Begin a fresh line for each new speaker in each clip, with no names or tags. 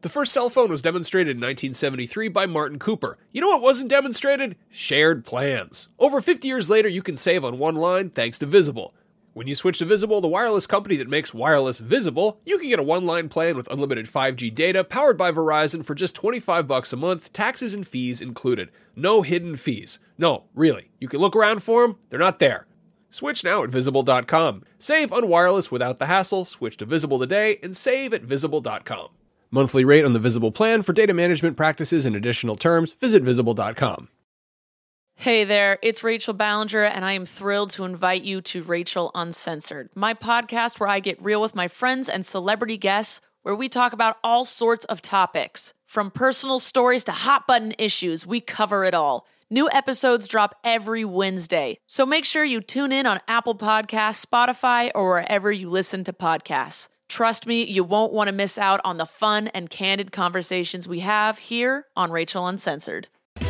The first cell phone was demonstrated in 1973 by Martin Cooper. You know what wasn't demonstrated? Shared plans. Over 50 years later, you can save on one line thanks to Visible. When you switch to Visible, the wireless company that makes wireless visible, you can get a one-line plan with unlimited 5G data powered by Verizon for just $25 a month, taxes and fees included. No hidden fees. No, really. You can look around for them. They're not there. Switch now at Visible.com. Save on wireless without the hassle. Switch to Visible today and save at Visible.com. Monthly rate on the Visible plan for data management practices and additional terms. Visit Visible.com.
Hey there, it's Rachel Ballinger, and I am thrilled to invite you to Rachel Uncensored, my podcast where I get real with my friends and celebrity guests, where we talk about all sorts of topics. From personal stories to hot-button issues, we cover it all. New episodes drop every Wednesday, so make sure you tune in on Apple Podcasts, Spotify, or wherever you listen to podcasts. Trust me, you won't want to miss out on the fun and candid conversations we have here on Rachel Uncensored.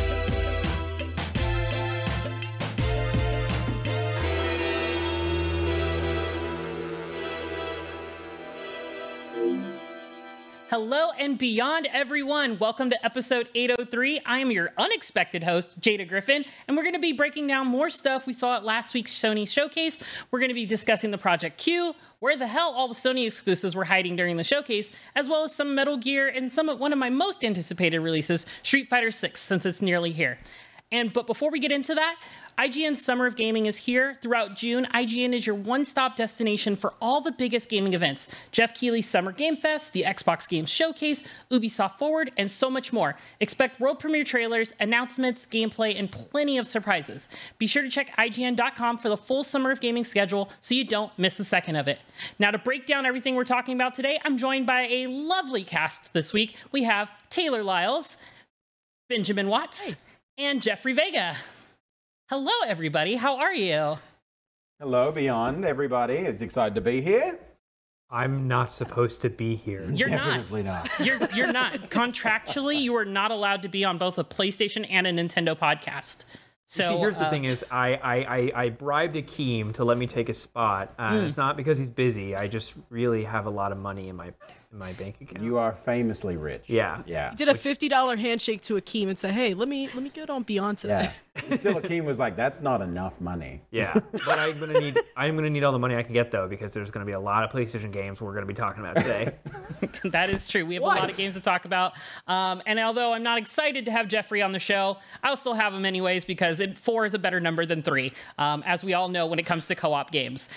Hello and beyond, everyone. Welcome to episode 803. I am your unexpected host, Jada Griffin, and we're going to be breaking down more stuff we saw at last week's Sony showcase. We're going to be discussing the Project Q, where the hell all the Sony exclusives were hiding during the showcase, as well as some Metal Gear and one of my most anticipated releases, Street Fighter 6, since it's nearly here. But before we get into that, IGN's Summer of Gaming is here. Throughout June, IGN is your one-stop destination for all the biggest gaming events. Jeff Keighley's Summer Game Fest, the Xbox Games Showcase, Ubisoft Forward, and so much more. Expect world premiere trailers, announcements, gameplay, and plenty of surprises. Be sure to check IGN.com for the full Summer of Gaming schedule so you don't miss a second of it. Now, to break down everything we're talking about today, I'm joined by a lovely cast this week. We have Taylor Lyles, Benjamin Watts, and Jeffrey Vega. Hello, everybody. How are you?
Hello, Beyond, everybody. It's excited to be here.
I'm not supposed to be here.
You're
Definitely not.
You're not. Contractually, you are not allowed to be on both a PlayStation and a Nintendo podcast. So
See, here's the thing is, I bribed Akeem to let me take a spot. It's not because he's busy. I just really have a lot of money in my bank account.
You are famously rich.
Yeah.
Yeah.
Did a $50 handshake to Akeem and say, "Hey, let me get on Beyond today."
Yeah. Still, Akeem was like, "That's not enough money."
Yeah, but I'm gonna need all the money I can get though, because there's gonna be a lot of PlayStation games we're gonna be talking about today.
That is true. We have a lot of games to talk about. And although I'm not excited to have Jeffrey on the show, I'll still have him anyways because 4 is a better number than 3, as we all know when it comes to co-op games.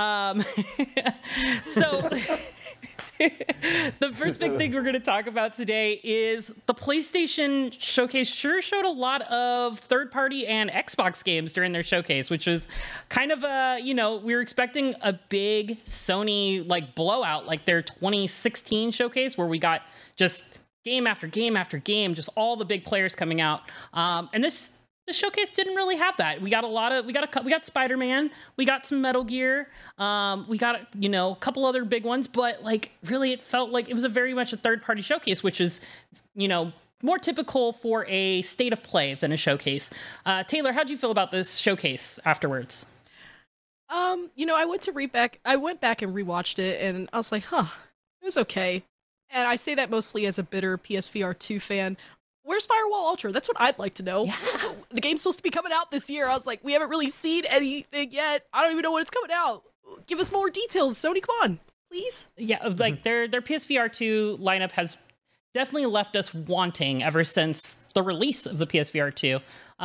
So the first big thing we're going to talk about today is the PlayStation Showcase sure showed a lot of third-party and Xbox games during their showcase, which was kind of we were expecting a big Sony blowout like their 2016 showcase where we got just game after game after game, just all the big players coming out. And the showcase didn't really have that. We got Spider-Man, we got some Metal Gear, we got a couple other big ones, but really it felt like it was very much a third-party showcase, which is more typical for a state of play than a showcase. Taylor, how'd you feel about this showcase afterwards?
I went back and rewatched it, and I was like, it was okay. And I say that mostly as a bitter PSVR 2 fan. Where's Firewall Ultra? That's what I'd like to know. Yeah. The game's supposed to be coming out this year. I was like, we haven't really seen anything yet. I don't even know when it's coming out. Give us more details, Sony. Come on, please.
Yeah, their PSVR 2 lineup has definitely left us wanting ever since the release of the PSVR 2.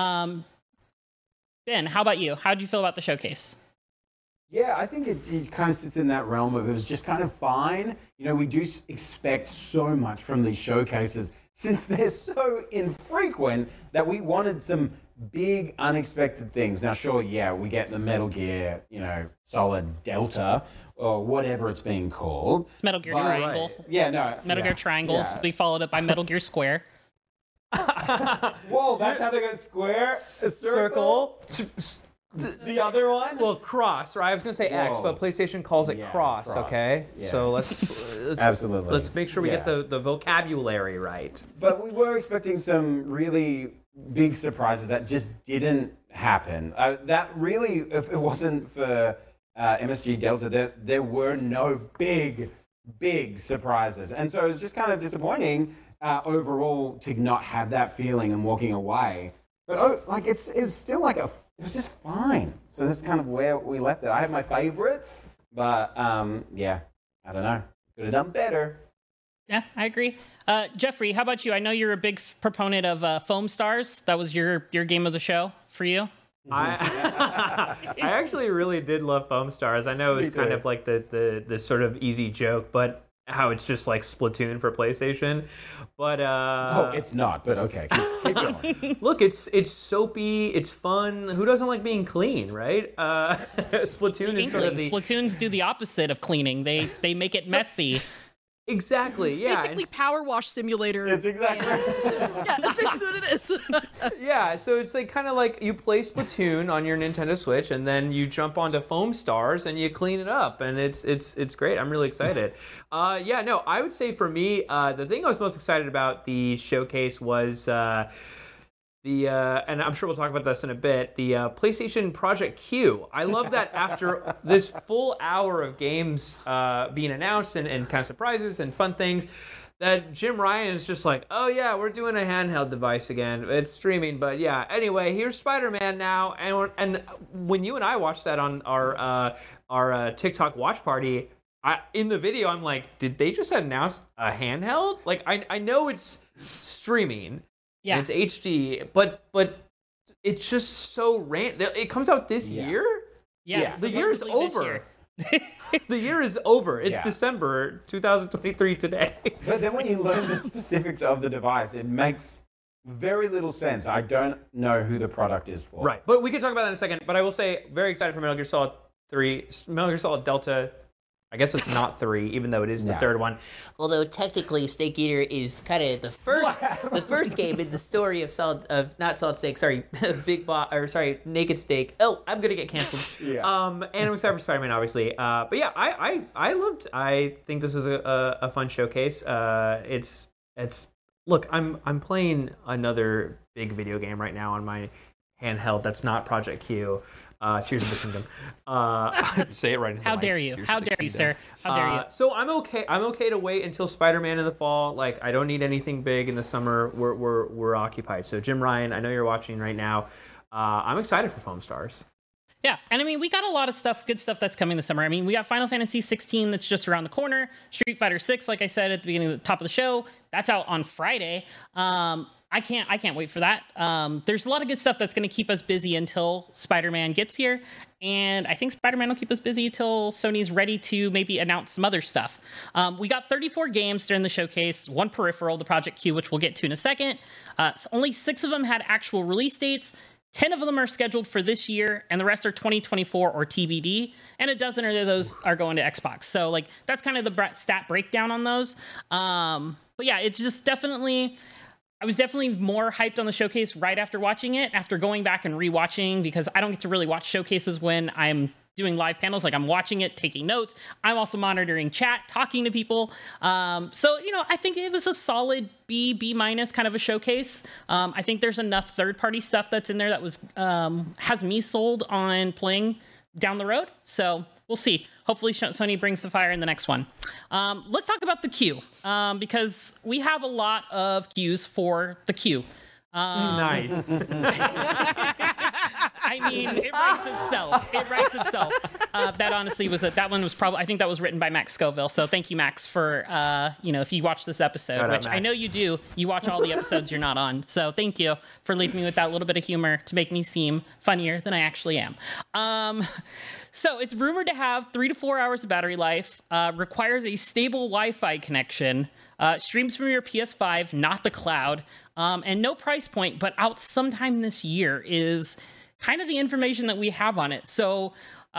Ben, how about you? How did you feel about the showcase?
Yeah, I think it kind of sits in that realm of it was just kind of fine. We do expect so much from these showcases since they're so infrequent that we wanted some big unexpected things. Now, sure, yeah, we get the Metal Gear, Solid Delta or whatever it's being called.
It's Metal Gear Triangle.
Yeah, no.
Metal Gear Triangle. It's be followed up by Metal Gear Square.
Whoa, that's how they go square, a circle. The other one?
Well, cross, right? I was going to say X, but PlayStation calls it cross, okay?
Yeah.
So let's
Absolutely.
Let's make sure we get the vocabulary right.
But we were expecting some really big surprises that just didn't happen. That really, if it wasn't for MSG Delta, there were no big big surprises. And so it was just kind of disappointing overall to not have that feeling and walking away. But it's still like it was just fine. So this is kind of where we left it. I have my favorites, but yeah, I don't know. Could have done better.
Yeah, I agree. Jeffrey, how about you? I know you're a big proponent of Foam Stars. That was your game of the show for you.
I actually really did love Foam Stars. I know it was kind of like the sort of easy joke, but how it's just like Splatoon for PlayStation. But
oh, it's not. But okay, keep going.
Look, it's soapy, it's fun. Who doesn't like being clean, right? Splatoon is sort of the
Splatoons do the opposite of cleaning. They make it messy.
Exactly.
It's
yeah.
basically Power Wash Simulator.
It's exactly.
Yeah, that's basically what it is.
Yeah, so it's like kind of like you play Splatoon on your Nintendo Switch, and then you jump onto Foam Stars and you clean it up, and it's great. I'm really excited. Yeah, no, I would say for me, the thing I was most excited about the showcase was and I'm sure we'll talk about this in a bit, the PlayStation Project Q. I love that after this full hour of games being announced and kind of surprises and fun things, that Jim Ryan is just like, oh yeah, we're doing a handheld device again. It's streaming, but yeah. Anyway, here's Spider-Man now. And when you and I watched that on our TikTok watch party, in the video, I'm like, did they just announce a handheld? Like, I know it's streaming.
Yeah,
and it's HD, but it's just so random. It comes out this year.
Yeah,
the year is over. The year is over. It's December 2023 today.
But then when you learn the specifics of the device, it makes very little sense. I don't know who the product is for.
Right, but we can talk about that in a second. But I will say, very excited for Metal Gear Solid 3, Metal Gear Solid Delta. I guess it's not 3, even though it is the third one.
Although technically, Snake Eater is kind of the first game in the story of Naked Snake. Oh, I'm gonna get canceled.
Yeah.
And I'm excited for Spider-Man, obviously. But yeah, I think this was a fun showcase. Look, I'm playing another big video game right now on my handheld that's not Project Q. Tears of the Kingdom. Say it right.
How dare you? How dare you, sir? How dare you?
So I'm okay. I'm okay to wait until Spider-Man in the fall. Like, I don't need anything big in the summer. We're occupied. So Jim Ryan, I know you're watching right now. I'm excited for Foam Stars.
Yeah, and I mean, we got a lot of good stuff that's coming this summer. I mean, we got Final Fantasy 16 that's just around the corner. Street Fighter 6, like I said at the beginning of the top of the show, that's out on Friday. I can't wait for that. There's a lot of good stuff that's going to keep us busy until Spider-Man gets here. And I think Spider-Man will keep us busy until Sony's ready to maybe announce some other stuff. We got 34 games during the showcase, 1 peripheral, the Project Q, which we'll get to in a second. So only 6 of them had actual release dates. 10 of them are scheduled for this year, and the rest are 2024 or TBD. And a dozen of those are going to Xbox. So like that's kind of the stat breakdown on those. But yeah, it's just definitely... I was definitely more hyped on the showcase right after watching it, after going back and rewatching, because I don't get to really watch showcases when I'm doing live panels. Like, I'm watching it, taking notes. I'm also monitoring chat, talking to people. So, you know, I think it was a solid B minus kind of a showcase. I think there's enough third-party stuff that's in there that was has me sold on playing down the road. So we'll see. Hopefully Sony brings the fire in the next one. Let's talk about the Q, because we have a lot of Qs for the Q.
Nice.
I mean, it writes itself. It writes itself. That honestly was that one was probably, I think that was written by Max Scoville. So thank you, Max, for, if you watch this episode,
Shout out,
which
Max.
I know you do, you watch all the episodes you're not on. So thank you for leaving me with that little bit of humor to make me seem funnier than I actually am. So it's rumored to have 3 to 4 hours of battery life, requires a stable Wi-Fi connection, streams from your PS5, not the cloud, and no price point, but out sometime this year is kind of the information that we have on it. So,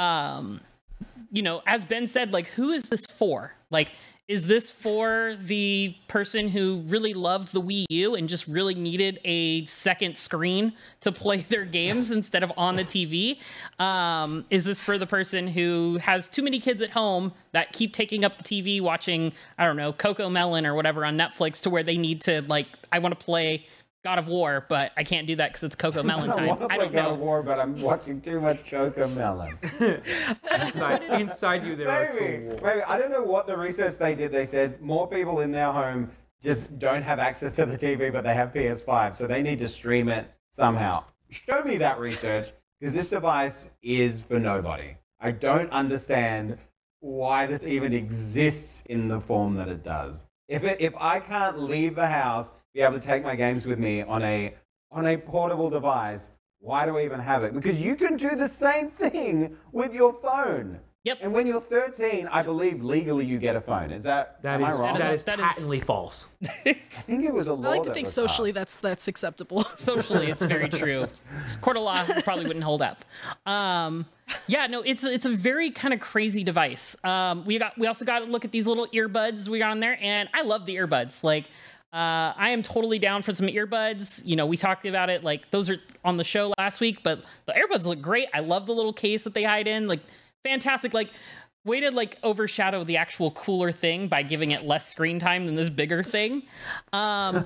as Ben said, like, who is this for? Like, is this for the person who really loved the Wii U and just really needed a second screen to play their games instead of on the TV? Is this for the person who has too many kids at home that keep taking up the TV watching, I don't know, Coco Melon or whatever on Netflix, to where they need to, like, I want to play God of War, but I can't do that because it's Coco Melon time. I don't
God of
know.
War, but I'm watching too much Coco Melon.
Inside you, there are tools.
Maybe. I don't know what the research they did. They said more people in their home just don't have access to the TV, but they have PS5, so they need to stream it somehow. Show me that research, because this device is for nobody. I don't understand why this even exists in the form that it does. If I can't leave the house, be able to take my games with me on a portable device, why do I even have it? Because you can do the same thing with your phone.
Yep.
And when you're 13, I believe legally you get a phone. Am I wrong?
That is
That is-
patently false.
I think it was a law.
I like to
that
think
was
socially
passed.
that's acceptable.
Socially, it's very true. Court of law probably wouldn't hold up. Yeah, no, it's a very kind of crazy device. We also got to look at these little earbuds we got on there, and I love the earbuds. Like, I am totally down for some earbuds. You know, we talked about it. Like, those are on the show last week, but the earbuds look great. I love the little case that they hide in. Like, fantastic. Like, way to like overshadow the actual cooler thing by giving it less screen time than this bigger thing. The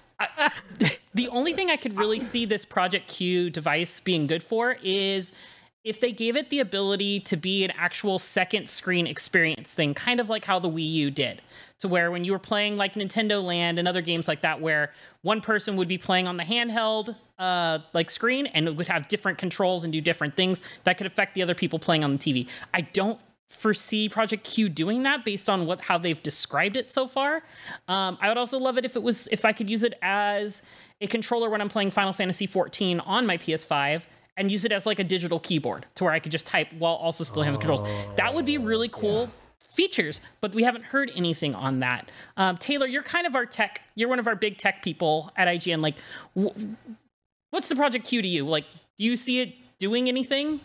only thing I could really see this Project Q device being good for is if they gave it the ability to be an actual second screen experience thing, kind of like how the Wii U did, to where when you were playing like Nintendo Land and other games like that, where one person would be playing on the handheld like screen and it would have different controls and do different things that could affect the other people playing on the TV. I don't foresee Project Q doing that based on how they've described it so far. I would also love it if I could use it as a controller when I'm playing Final Fantasy XIV on my PS5 and use it as like a digital keyboard to where I could just type while also still having the controls. That would be really cool features, but we haven't heard anything on that. Taylor, you're kind of you're one of our big tech people at IGN. Like, what's the Project Q to you? Like, do you see it doing anything?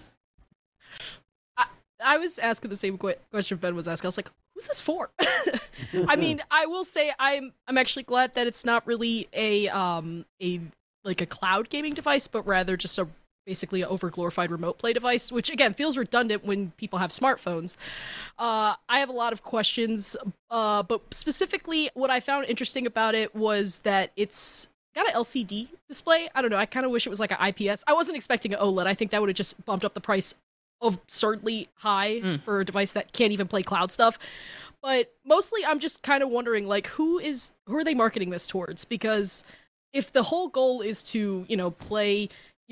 I was asking the same question Ben was asking. I was like, who's this for? I mean, I will say I'm actually glad that it's not really a cloud gaming device, but rather just basically an over-glorified remote play device, which again feels redundant when people have smartphones. I have a lot of questions, but specifically what I found interesting about it was that it's got an LCD display. I don't know, I kind of wish it was like an IPS. I wasn't expecting an OLED. I think that would have just bumped up the price absurdly high for a device that can't even play cloud stuff. But mostly I'm just kind of wondering, like, who are they marketing this towards? Because if the whole goal is to, play,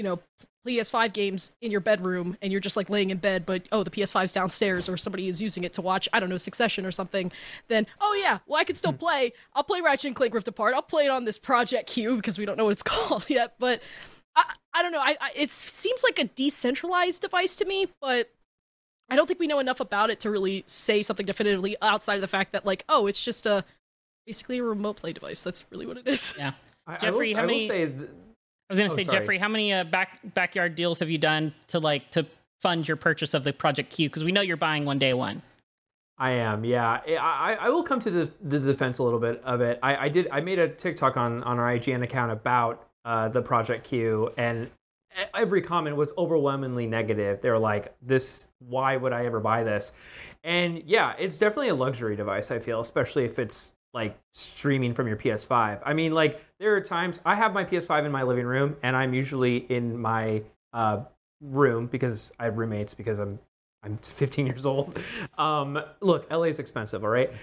PS5 games in your bedroom and you're just like laying in bed, but the PS5's downstairs or somebody is using it to watch, I don't know, Succession or something, then I can still play. I'll play Ratchet and Clank Rift Apart. I'll play it on this Project Q because we don't know what it's called yet, but I don't know. It seems like a decentralized device to me, but I don't think we know enough about it to really say something definitively outside of the fact that, like, it's just basically a remote play device. That's really what it is.
Yeah. Jeffrey, how many? I was going to say, Jeffrey, how many backyard deals have you done to fund your purchase of the Project Q? Because we know you're buying one day one.
I am, yeah. I will come to the defense a little bit of it. I made a TikTok on our IGN account about the Project Q, and every comment was overwhelmingly negative. They were like, why would I ever buy this? And yeah, it's definitely a luxury device, I feel, especially if it's like streaming from your PS5. I mean, like, there are times I have my PS5 in my living room and I'm usually in my room because I have roommates because I'm 15 years old. Look, LA is expensive, all right?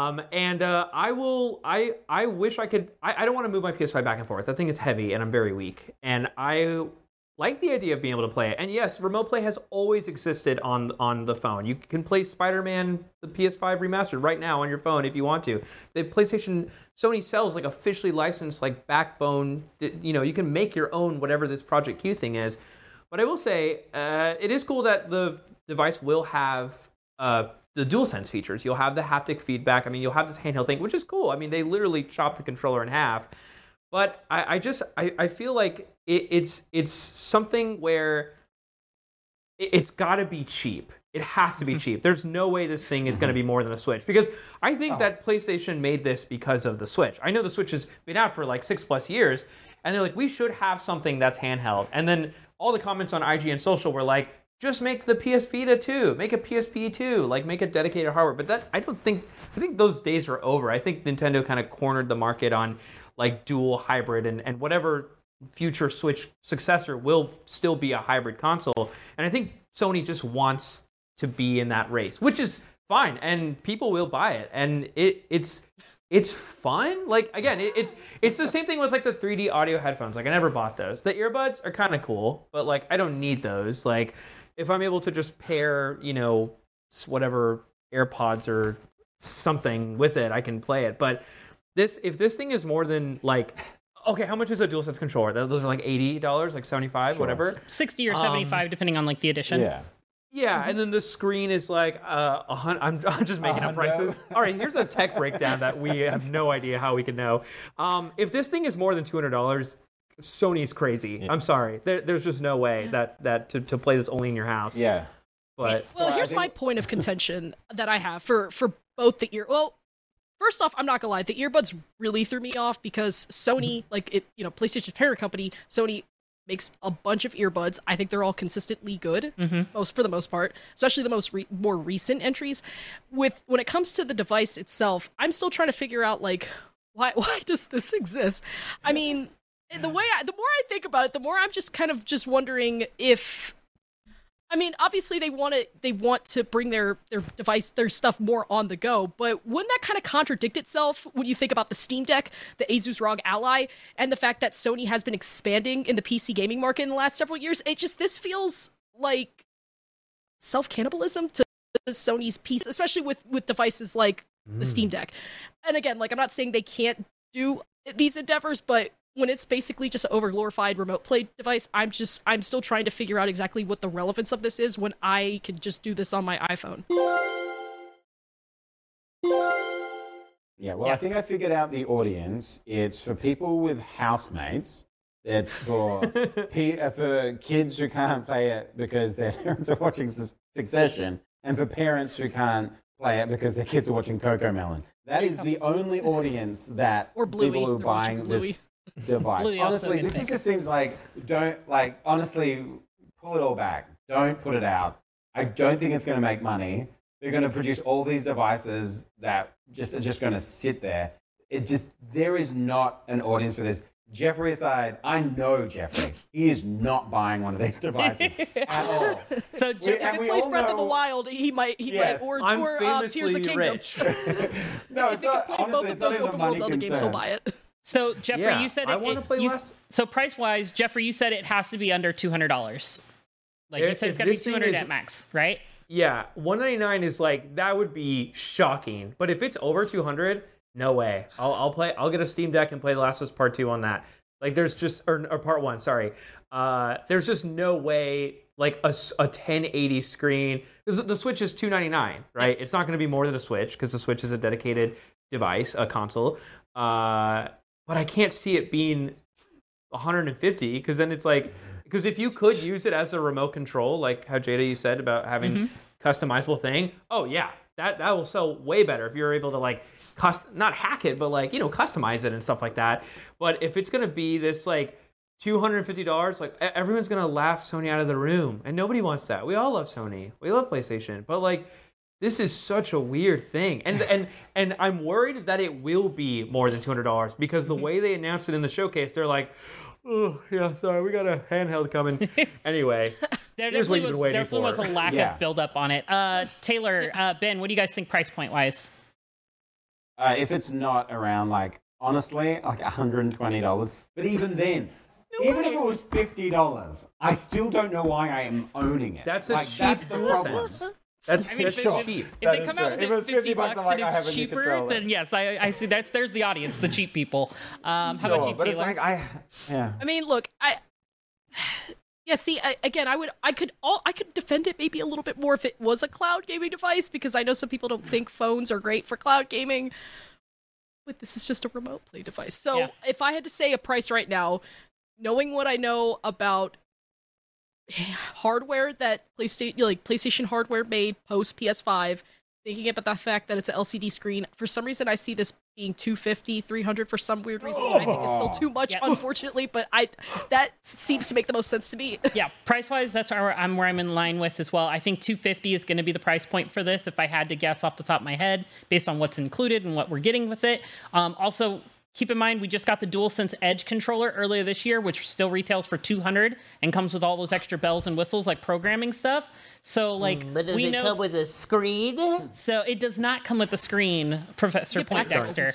I wish I could, I don't want to move my PS5 back and forth. That thing is heavy and I'm very weak. And I like the idea of being able to play it. And yes, remote play has always existed on the phone. You can play Spider-Man, the PS5 remastered right now on your phone if you want to. The Sony sells like officially licensed like Backbone. You can make your own whatever this Project Q thing is. But I will say, it is cool that the device will have the DualSense features. You'll have the haptic feedback. I mean, you'll have this handheld thing, which is cool. I mean, they literally chop the controller in half. But I feel like it's something where it's got to be cheap. It has to be cheap. There's no way this thing is going to be more than a Switch. Because I think that PlayStation made this because of the Switch. I know the Switch has been out for like 6+ years. And they're like, we should have something that's handheld. And then all the comments on IGN Social were like, just make the PS Vita 2, make a PSP 2, like make a dedicated hardware. But I think those days are over. I think Nintendo kind of cornered the market on like dual hybrid and whatever future Switch successor will still be a hybrid console. And I think Sony just wants to be in that race, which is fine, and people will buy it, and it's fun. Like, again, it's the same thing with like the 3D audio headphones. Like, I never bought those. The earbuds are kind of cool, but like I don't need those. Like, if I'm able to just pair, whatever AirPods or something with it, I can play it. But if this thing is more than like, okay, how much is a DualSense controller? Those are like $80, like $75, whatever.
60 or 75, depending on like the edition.
Yeah.
Yeah, and then the screen is like I'm just making up prices. All right, here's a tech breakdown that we have no idea how we can know. If this thing is more than $200, Sony's crazy. Yeah. I'm sorry. There's just no way that to play this only in your house.
Yeah.
But
well, here's my point of contention that I have for both the ear. Well, first off, I'm not gonna lie, the earbuds really threw me off because Sony, PlayStation's parent company, Sony makes a bunch of earbuds. I think they're all consistently good, for the most part, especially the more recent entries. When it comes to the device itself, I'm still trying to figure out like why does this exist? I mean, the more I think about it, the more I'm just kind of just wondering if. I mean, obviously they want to bring their device, their stuff more on the go, but wouldn't that kind of contradict itself when you think about the Steam Deck, the Asus ROG Ally, and the fact that Sony has been expanding in the PC gaming market in the last several years? This feels like self-cannibalism to Sony's piece, especially with devices like the Steam Deck. And again, like, I'm not saying they can't do these endeavors, but when it's basically just an over-glorified remote play device, I'm still trying to figure out exactly what the relevance of this is when I can just do this on my iPhone.
Yeah, well, I think I figured out the audience. It's for people with housemates. It's for for kids who can't play it because their parents are watching Succession, and for parents who can't play it because their kids are watching Cocomelon. That is the only audience that people who are buying this device. Honestly, this just seems like, honestly, pull it all back. Don't put it out. I don't think it's going to make money. They're going to produce all these devices that are just going to sit there. There is not an audience for this. Jeffrey aside, I know Jeffrey. He is not buying one of these devices at all.
So
if it plays Breath of the Wild, he might, or Tears of the Kingdom.
Rich.
No,
if he can play both of those open world Zelda games, he'll buy it.
So Jeffrey, you said
I want to play less.
So price-wise, Jeffrey, you said it has to be under $200. Like, you said it's got to be $200 at max, right?
Yeah, $199 is like, that would be shocking. But if it's over $200, no way. I'll get a Steam Deck and play The Last of Us Part 2 on that. Like, there's just, or Part 1, sorry. There's just no way, like, a 1080 screen, because the Switch is $299, right? It's not going to be more than a Switch, because the Switch is a dedicated device, a console. But I can't see it being $150, because then it's like, because if you could use it as a remote control, like how Jada, you said about having customizable thing, oh yeah, that will sell way better if you're able to like not hack it, but like, customize it and stuff like that. But if it's gonna be this like $250, like everyone's gonna laugh Sony out of the room, and nobody wants that. We all love Sony, we love PlayStation, but like, this is such a weird thing, and I'm worried that it will be more than $200, because the way they announced it in the showcase, they're like, oh yeah, sorry, we got a handheld coming. Anyway,
there definitely was a lack of build-up on it. Taylor, Ben, what do you guys think price point wise?
If it's not around, like, honestly, like $120, but even then, even if it was $50, I still don't know why I am owning it.
That's
that's the problem.
That's
cheap. If they come out with
it
50 bucks and it's cheaper, then yes, I see. There's the audience, the cheap people. How about you, Taylor?
Like, I
mean, look, I could defend it maybe a little bit more if it was a cloud gaming device, because I know some people don't think phones are great for cloud gaming, but this is just a remote play device. So if I had to say a price right now, knowing what I know about hardware that PlayStation hardware made post PS5, thinking about the fact that it's an LCD screen, for some reason I see this being $250, $300 for some weird reason, which I think is still too much, unfortunately, but that seems to make the most sense to me.
Yeah, price-wise, that's where I'm in line with as well. I think $250 is going to be the price point for this, if I had to guess off the top of my head, based on what's included and what we're getting with it. Also, Keep in mind, we just got the DualSense Edge controller earlier this year, which still retails for $200 and comes with all those extra bells and whistles like programming stuff. So, like,
but does
we
it
know
come with a screen?
So it does not come with a screen, Professor Poindexter.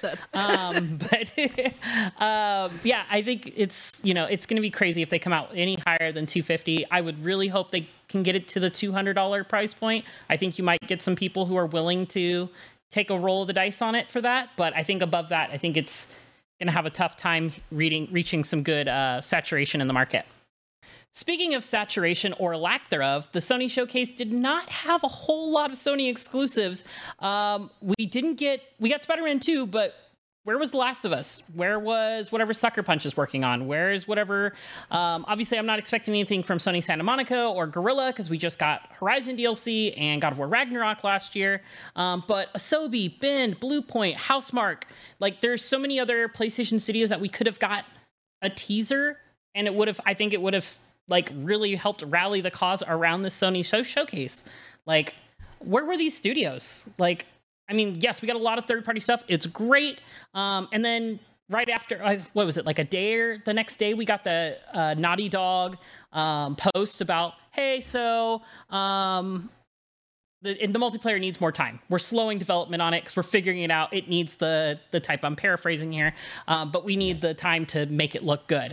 Yeah, I think it's it's going to be crazy if they come out any higher than $250. I would really hope they can get it to the $200 price point. I think you might get some people who are willing to take a roll of the dice on it for that. But I think above that, I think it's going to have a tough time reaching some good saturation in the market. Speaking of saturation or lack thereof, the Sony Showcase did not have a whole lot of Sony exclusives. We got Spider-Man 2, but where was The Last of Us? Where was whatever Sucker Punch is working on? Where is whatever? Obviously, I'm not expecting anything from Sony Santa Monica or Guerrilla because we just got Horizon DLC and God of War Ragnarok last year. But Asobi, Bend, Bluepoint, Housemarque, like there's so many other PlayStation studios that we could have got a teaser, and I think it would have like really helped rally the cause around the Sony Showcase. Like, where were these studios? Like, I mean, yes, we got a lot of third-party stuff. It's great. And then right after, what was it, like a day or the next day, we got the Naughty Dog post about, hey, so the multiplayer needs more time. We're slowing development on it because we're figuring it out. It needs the type, I'm paraphrasing here, but we need the time to make it look good.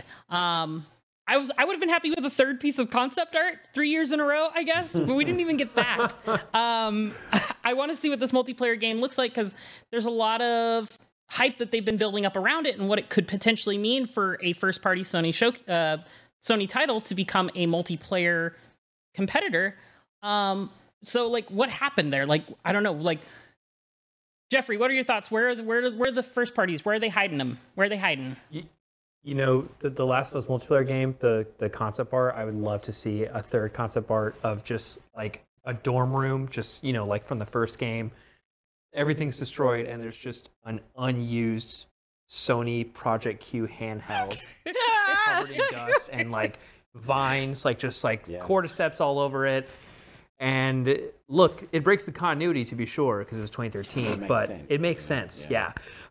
I would have been happy with a third piece of concept art 3 years in a row, I guess, but we didn't even get that. I want to see what this multiplayer game looks like because there's a lot of hype that they've been building up around it and what it could potentially mean for a first-party Sony title to become a multiplayer competitor. So, like, what happened there? Like, I don't know. Like, Jeffrey, what are your thoughts? Where are the first parties? Where are they hiding them? Where are they hiding?
You know, the Last of Us multiplayer game, the concept art, I would love to see a third concept art of just like a dorm room, just, like from the first game. Everything's destroyed and there's just an unused Sony Project Q handheld covered in dust and like vines, like just like cordyceps all over it. And look, it breaks the continuity to be sure because it was 2013, but it makes sense. Yeah.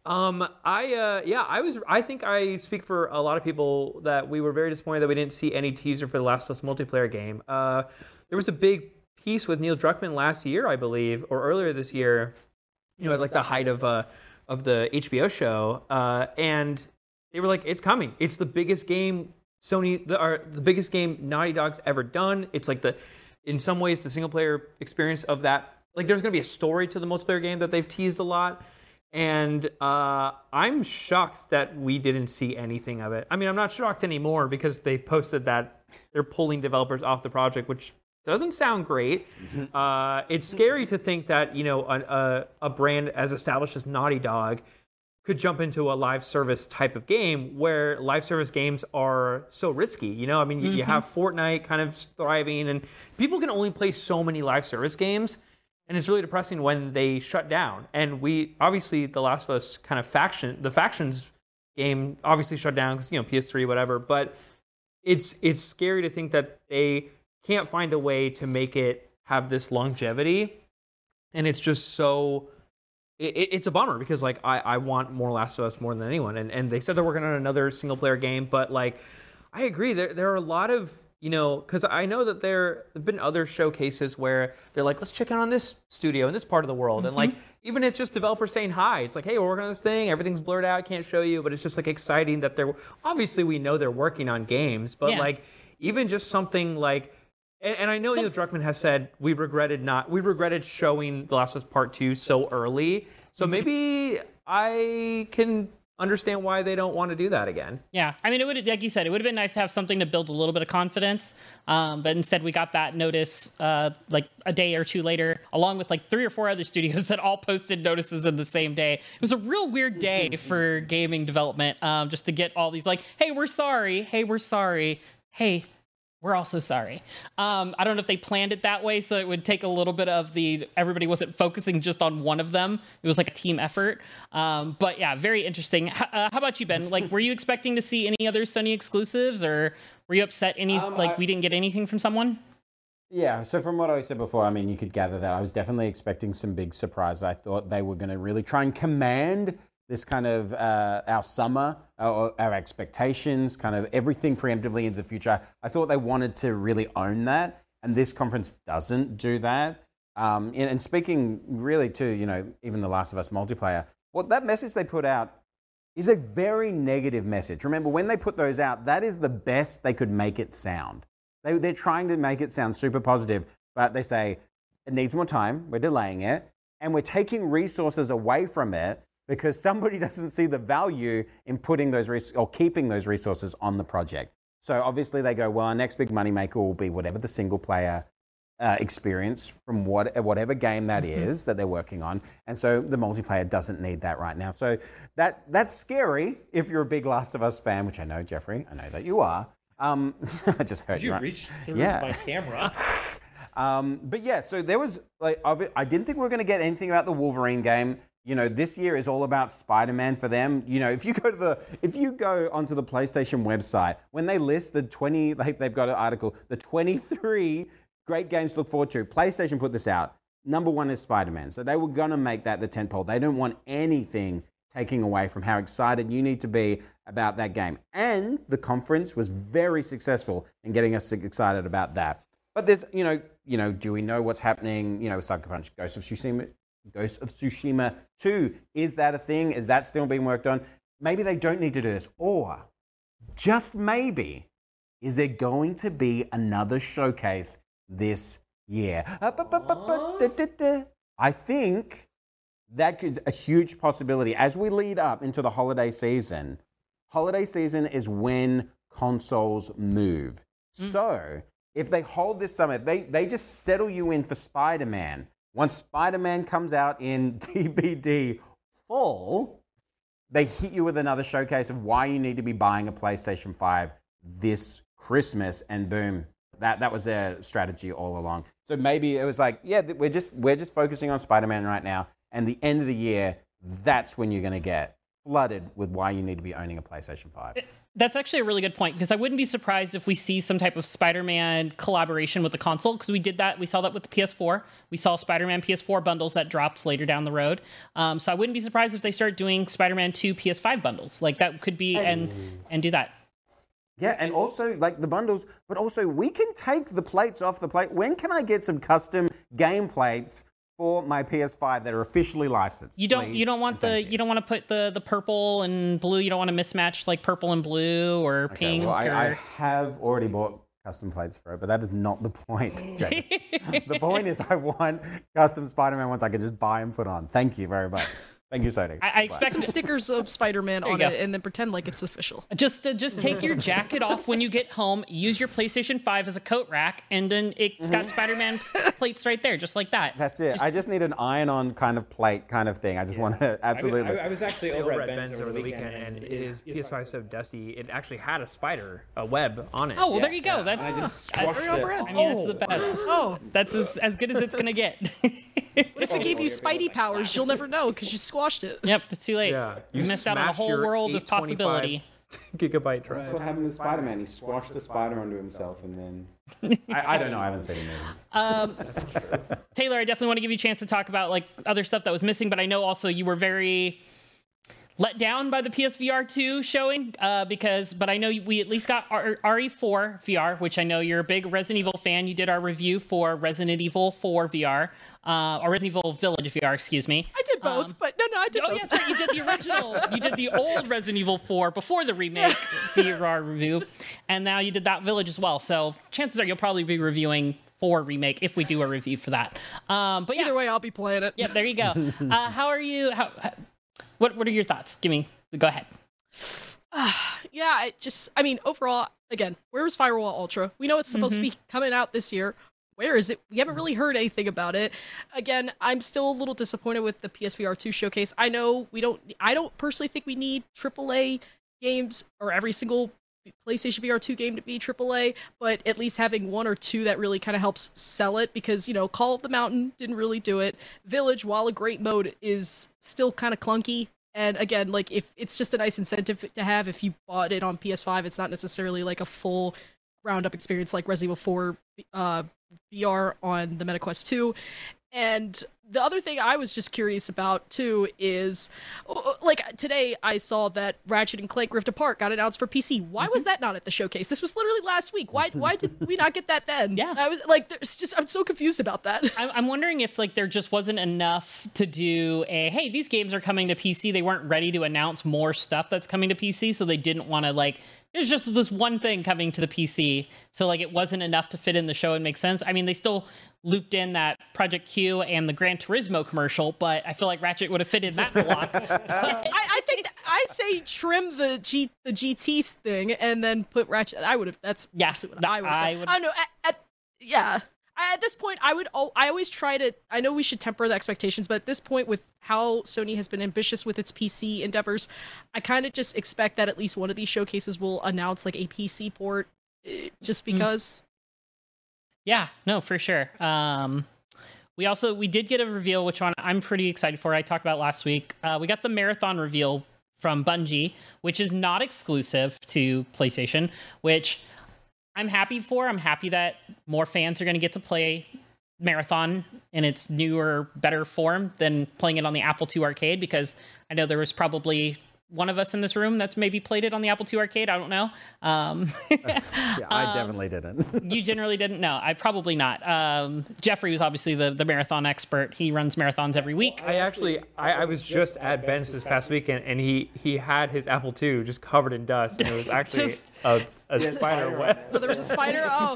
I think I speak for a lot of people that we were very disappointed that we didn't see any teaser for the Last of Us multiplayer game. There was a big piece with Neil Druckmann last year, I believe, or earlier this year, at like the height of the HBO show, and they were like, "It's coming. It's the biggest game the biggest game Naughty Dog's ever done. It's like in some ways, the single player experience of that, like there's going to be a story to the multiplayer game that they've teased a lot. And I'm shocked that we didn't see anything of it. I mean, I'm not shocked anymore because they posted that they're pulling developers off the project, which doesn't sound great. It's scary to think that, a brand as established as Naughty Dog could jump into a live service type of game where live service games are so risky. I mean, you have Fortnite kind of thriving and people can only play so many live service games. And it's really depressing when they shut down. And obviously, The Last of Us kind of the factions game obviously shut down because, PS3, whatever. But it's scary to think that they can't find a way to make it have this longevity. And it's just so... It's a bummer because, like, I want more Last of Us more than anyone. And they said they're working on another single-player game. But, like, I agree. There are a lot of... because I know that there have been other showcases where they're like, let's check in on this studio in this part of the world. And like, even if it's just developers saying hi, it's like, hey, we're working on this thing. Everything's blurred out. Can't show you. But it's just like exciting that obviously we know they're working on games, but like even just something like, and I know Neil Druckmann has said we regretted showing The Last of Us Part 2 so early. So maybe I can understand why they don't want to do that again.
Yeah, I mean, it would, like you said, it would have been nice to have something to build a little bit of confidence. But instead, we got that notice like a day or two later, along with like 3 or 4 other studios that all posted notices in the same day. It was a real weird day for gaming development, just to get all these like, hey, we're sorry. Hey, we're sorry. Hey, we're also sorry. I don't know if they planned it that way, so it would take a little bit of everybody wasn't focusing just on one of them. It was like a team effort. But yeah, very interesting. How about you, Ben? Like, were you expecting to see any other Sony exclusives, or were you upset we didn't get anything from someone?
Yeah, so from what I said before, I mean, you could gather that I was definitely expecting some big surprises. I thought they were going to really try and command this kind of our summer, our expectations, kind of everything preemptively into the future. I thought they wanted to really own that, and this conference doesn't do that. And speaking really to, even the Last of Us multiplayer, that message they put out is a very negative message. Remember, when they put those out, that is the best they could make it sound. They're trying to make it sound super positive, but they say it needs more time, we're delaying it, and we're taking resources away from it because somebody doesn't see the value in putting those or keeping those resources on the project. So obviously they go, well, our next big moneymaker will be whatever the single player experience from whatever game that is that they're working on. And so the multiplayer doesn't need that right now. So that's scary if you're a big Last of Us fan, which I know, Jeffrey, I know that you are. I just heard
you.
Right?
Reach through my camera.
But yeah, so there was, I didn't think we were going to get anything about the Wolverine game. This year is all about Spider-Man for them. If you go onto the PlayStation website, when they list the 20, they've got an article, the 23 great games to look forward to. PlayStation put this out. Number one is Spider-Man. So they were going to make that the tentpole. They don't want anything taking away from how excited you need to be about that game. And the conference was very successful in getting us excited about that. But there's, do we know what's happening, with Sucker Punch, Ghost of Tsushima 2? Is that a thing? Is that still being worked on? Maybe they don't need to do this. Or, just maybe, is there going to be another showcase this year? I think that is a huge possibility. As we lead up into the holiday season is when consoles move. So, if they hold this summer, they just settle you in for Spider-Man. Once Spider-Man comes out in TBD fall, they hit you with another showcase of why you need to be buying a PlayStation 5 this Christmas, and boom, that was their strategy all along. So maybe it was like, yeah, we're just focusing on Spider-Man right now, and the end of the year, that's when you're going to get flooded with why you need to be owning a PlayStation 5.
That's actually a really good point, because I wouldn't be surprised if we see some type of Spider-Man collaboration with the console, because we did that. We saw that with the PS4. We saw Spider-Man PS4 bundles that dropped later down the road. So I wouldn't be surprised if they start doing Spider-Man 2 PS5 bundles. Like, that could be, and do that.
Yeah, and also, the bundles, but also we can take the plates off the plate. When can I get some custom game plates for my PS5 that are officially licensed?
You don't want to put the purple and blue. You don't want to mismatch purple and blue or pink.
Well, I have already bought custom plates for it, but that is not the point. The point is I want custom Spider-Man ones I can just buy and put on. Thank you very much. Thank you, Sony.
I expect
some stickers of Spider-Man on it, and then pretend like it's official.
Just take your jacket off when you get home. Use your PlayStation 5 as a coat rack, and then it's got Spider-Man plates right there, just like that.
That's it. I just need an iron-on kind of plate kind of thing. I just want to absolutely.
I was actually over at Ben's over the weekend, and his PS5 is so dusty. It actually had a web on it.
Oh well, there you go. That's that's the best. Oh, that's as good as it's gonna get.
What if it gave you Spidey powers? You'll never know because you squashed it.
Yep, it's too late.
Yeah,
you missed out on a whole world of possibility.
Gigabyte drive.
That's what happened with Spider-Man. He squashed the spider onto himself, and then I don't know. I haven't seen any movies.
Taylor, I definitely want to give you a chance to talk about other stuff that was missing, but I know also you were very let down by the PSVR 2 showing, but I know we at least got RE4 VR, which I know you're a big Resident Evil fan. You did our review for Resident Evil 4 VR, or Resident Evil Village VR, excuse me.
I did both, but no, I did both.
Oh, yes, right. You did the original. You did the old Resident Evil 4 before the remake VR review, and now you did that Village as well. So chances are you'll probably be reviewing 4 remake if we do a review for that. But yeah.
Either way, I'll be playing it.
Yeah, there you go. How are you? What are your thoughts? Go ahead.
Yeah, overall, again, where was Firewall Ultra? We know it's supposed to be coming out this year. Where is it? We haven't really heard anything about it. Again, I'm still a little disappointed with the PSVR 2 showcase. I know I don't personally think we need AAA games or every single PlayStation VR 2 game to be AAA, but at least having 1 or 2 that really kind of helps sell it, because, Call of the Mountain didn't really do it. Village, while a great mode, is still kind of clunky. And again, if it's just a nice incentive to have, if you bought it on PS5, it's not necessarily a full roundup experience like Resident Evil 4 VR on the MetaQuest 2. And the other thing I was just curious about, too, is, like, today I saw that Ratchet and Clank Rift Apart got announced for PC. Why was that not at the showcase? This was literally last week. Why did we not get that then?
Yeah.
I was like, I'm so confused about that.
I'm wondering if, like, there just wasn't enough to do hey, these games are coming to PC. They weren't ready to announce more stuff that's coming to PC, so they didn't want to, like, there's just this one thing coming to the PC, so, like, it wasn't enough to fit in the show and make sense. I mean, they still looped in that Project Q and the Gran Turismo commercial, but I feel like Ratchet would have fit in that a lot.
I think I say trim the GT thing and then put Ratchet. I would have. That's what I would have. I don't know. At this point, I always try to. I know we should temper the expectations, but at this point, with how Sony has been ambitious with its PC endeavors, I kind of just expect that at least one of these showcases will announce like a PC port, just because.
Yeah, no, for sure. We did get a reveal, which one I'm pretty excited for. I talked about last week. We got the Marathon reveal from Bungie, which is not exclusive to PlayStation, which I'm happy for. I'm happy that more fans are going to get to play Marathon in its newer, better form than playing it on the Apple II Arcade, because I know there was probably one of us in this room that's maybe played it on the Apple II Arcade. I don't know.
Yeah, I definitely didn't.
You generally didn't? No, I probably not. Jeffrey was obviously the marathon expert. He runs marathons every week.
I was just at Ben's this past weekend, and he had his Apple II just covered in dust, and it was actually a spider web.
Oh, there was a spider? Oh.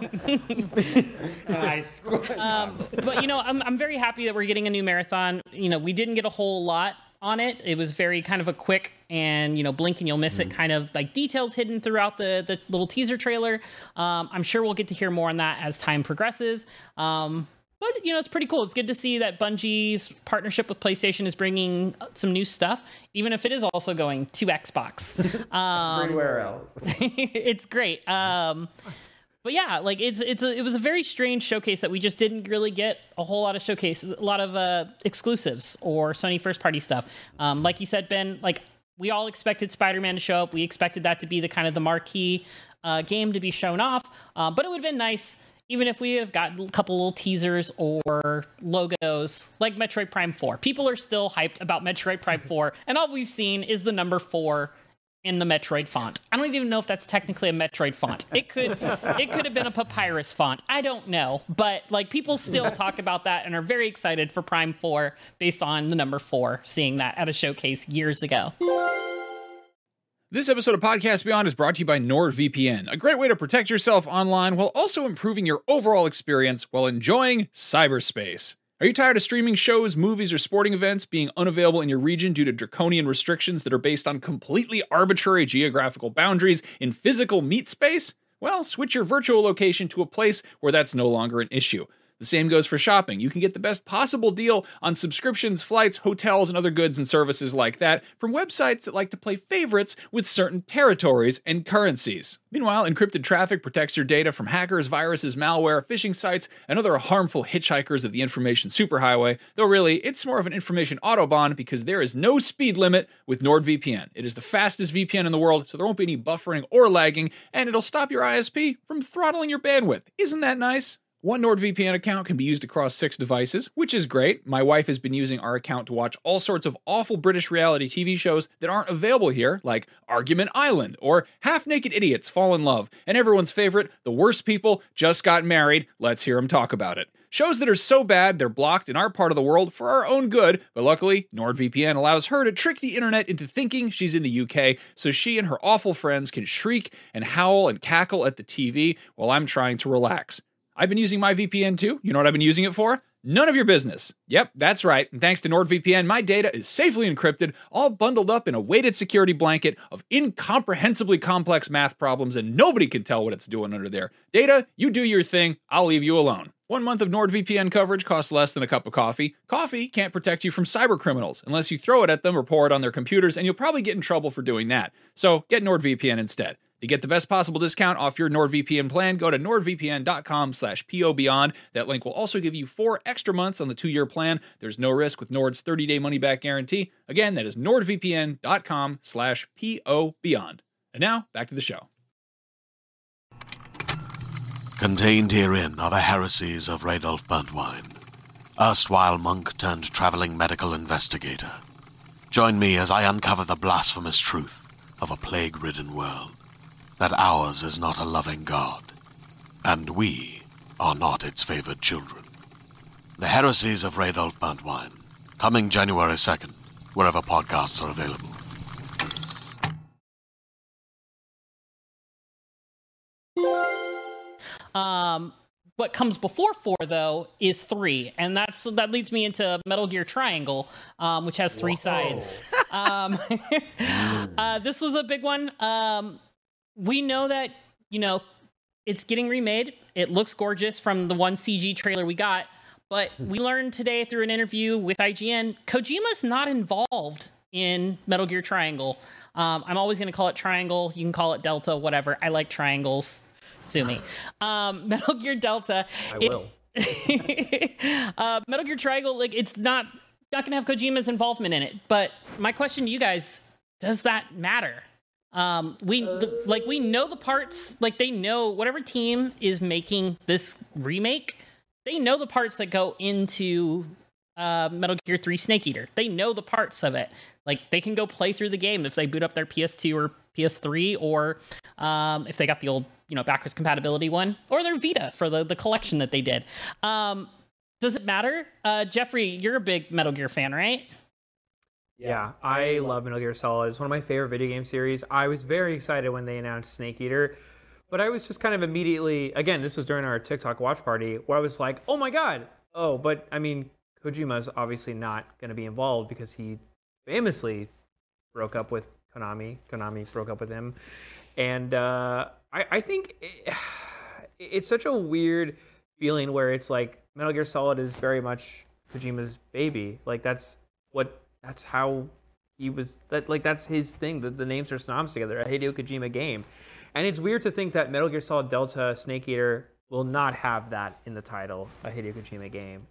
Nice. But, I'm very happy that we're getting a new marathon. We didn't get a whole lot on it. It was very kind of a quick and, blink and you'll miss it kind of like details hidden throughout the little teaser trailer. I'm sure we'll get to hear more on that as time progresses. But, it's pretty cool. It's good to see that Bungie's partnership with PlayStation is bringing some new stuff, even if it is also going to Xbox.
Everywhere else.
It's great. But yeah, like it was a very strange showcase that we just didn't really get a whole lot of showcases, a lot of exclusives or Sony first party stuff. Like you said, Ben, like we all expected Spider-Man to show up. We expected that to be the kind of the marquee game to be shown off. But it would have been nice even if we have got a couple little teasers or logos like Metroid Prime 4. People are still hyped about Metroid Prime 4, and all we've seen is the number 4 in the Metroid font. I don't even know if that's technically a Metroid font. It could have been a Papyrus font. I don't know. But like people still talk about that and are very excited for Prime 4 based on the number 4, seeing that at a showcase years ago.
This episode of Podcast Beyond is brought to you by NordVPN, a great way to protect yourself online while also improving your overall experience while enjoying cyberspace. Are you tired of streaming shows, movies, or sporting events being unavailable in your region due to draconian restrictions that are based on completely arbitrary geographical boundaries in physical meat space? Well, switch your virtual location to a place where that's no longer an issue. The same goes for shopping. You can get the best possible deal on subscriptions, flights, hotels, and other goods and services like that from websites that like to play favorites with certain territories and currencies. Meanwhile, encrypted traffic protects your data from hackers, viruses, malware, phishing sites, and other harmful hitchhikers of the information superhighway, though really, it's more of an information autobahn because there is no speed limit with NordVPN. It is the fastest VPN in the world, so there won't be any buffering or lagging, and it'll stop your ISP from throttling your bandwidth. Isn't that nice? One NordVPN account can be used across 6 devices, which is great. My wife has been using our account to watch all sorts of awful British reality TV shows that aren't available here, like Argument Island or Half-Naked Idiots Fall in Love, and everyone's favorite, The Worst People Just Got Married. Let's hear them talk about it. Shows that are so bad they're blocked in our part of the world for our own good, but luckily, NordVPN allows her to trick the internet into thinking she's in the UK, so she and her awful friends can shriek and howl and cackle at the TV while I'm trying to relax. I've been using my VPN too. You know what I've been using it for? None of your business. Yep, that's right. And thanks to NordVPN, my data is safely encrypted, all bundled up in a weighted security blanket of incomprehensibly complex math problems, and nobody can tell what it's doing under there. Data, you do your thing. I'll leave you alone. 1 month of NordVPN coverage costs less than a cup of coffee. Coffee can't protect you from cyber criminals unless you throw it at them or pour it on their computers, and you'll probably get in trouble for doing that. So get NordVPN instead. To get the best possible discount off your NordVPN plan, go to nordvpn.com/POBeyond. That link will also give you 4 extra months on the 2-year plan. There's no risk with Nord's 30-day money-back guarantee. Again, that is nordvpn.com/POBeyond. And now, back to the show.
Contained herein are the heresies of Radolf Burntwine, erstwhile monk turned traveling medical investigator. Join me as I uncover the blasphemous truth of a plague-ridden world, that ours is not a loving God, and we are not its favored children. The Heresies of Radolf Burntwine, coming January 2nd, wherever podcasts are available.
What comes before 4, though, is 3, and that leads me into Metal Gear Triangle, which has 3 sides. This was a big one. We know that, it's getting remade. It looks gorgeous from the one CG trailer we got, but we learned today through an interview with IGN, Kojima's not involved in Metal Gear Triangle. I'm always going to call it Triangle. You can call it Delta, whatever. I like triangles. Sue me. Metal Gear Delta.
I will.
Metal Gear Triangle, it's not gonna have Kojima's involvement in it. But my question to you guys: does that matter? We know the parts. They know whatever team is making this remake. They know the parts that go into Metal Gear 3 Snake Eater. They know the parts of it. They can go play through the game if they boot up their PS2 or PS3, or if they got the old, backwards compatibility one, or their Vita for the collection that they did. Does it matter? Jeffrey, you're a big Metal Gear fan, right?
Yeah, I love Metal Gear Solid. It's one of my favorite video game series. I was very excited when they announced Snake Eater, but I was just kind of immediately, again, this was during our TikTok watch party, where I was like, oh my god. Oh, but I mean, Kojima's obviously not going to be involved because he famously broke up with Konami. Konami broke up with him. And I think it's such a weird feeling where it's like Metal Gear Solid is very much Kojima's baby. That's how he was, that's his thing. The names are synonymous together, a Hideo Kojima game. And it's weird to think that Metal Gear Solid Delta Snake Eater will not have that in the title, a Hideo Kojima game.